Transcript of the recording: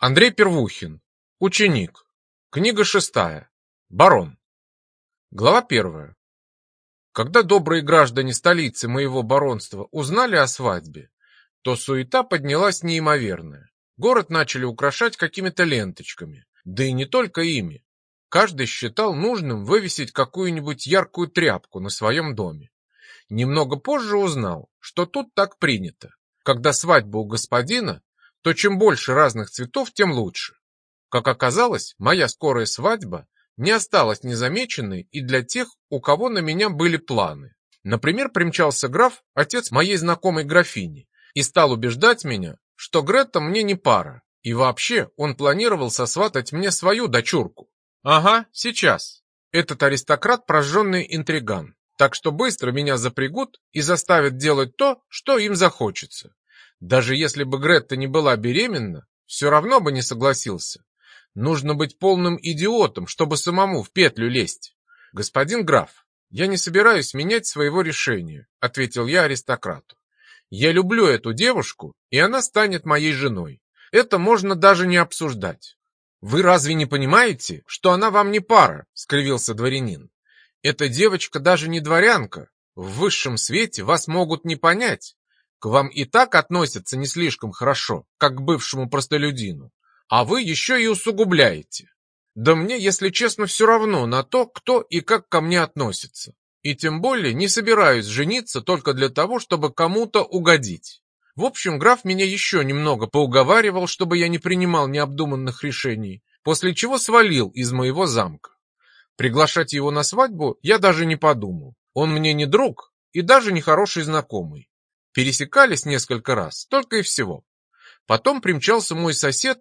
Андрей Первухин. Ученик. Книга 6. Барон. Глава 1. Когда добрые граждане столицы моего баронства узнали о свадьбе, то суета поднялась неимоверная. Город начали украшать какими-то ленточками, да и не только ими. Каждый считал нужным вывесить какую-нибудь яркую тряпку на своем доме. Немного позже узнал, что тут так принято. Когда свадьба у господина, то чем больше разных цветов, тем лучше. Как оказалось, моя скорая свадьба не осталась незамеченной и для тех, у кого на меня были планы. Например, примчался граф, отец моей знакомой графини, и стал убеждать меня, что Гретта мне не пара, и вообще он планировал сосватать мне свою дочурку. Ага, сейчас. Этот аристократ прожженный интриган, так что быстро меня запрягут и заставят делать то, что им захочется. Даже если бы Гретта не была беременна, все равно бы не согласился. Нужно быть полным идиотом, чтобы самому в петлю лезть. Господин граф, я не собираюсь менять своего решения, ответил я аристократу. Я люблю эту девушку, и она станет моей женой. Это можно даже не обсуждать. Вы разве не понимаете, что она вам не пара, скривился дворянин. Эта девочка даже не дворянка. В высшем свете вас могут не понять. К вам и так относятся не слишком хорошо, как к бывшему простолюдину, а вы еще и усугубляете. Да мне, если честно, все равно на то, кто и как ко мне относится. И тем более не собираюсь жениться только для того, чтобы кому-то угодить. В общем, граф меня еще немного поуговаривал, чтобы я не принимал необдуманных решений, после чего свалил из моего замка. Приглашать его на свадьбу я даже не подумал. Он мне не друг и даже не хороший знакомый. Пересекались несколько раз, только и всего. Потом примчался мой сосед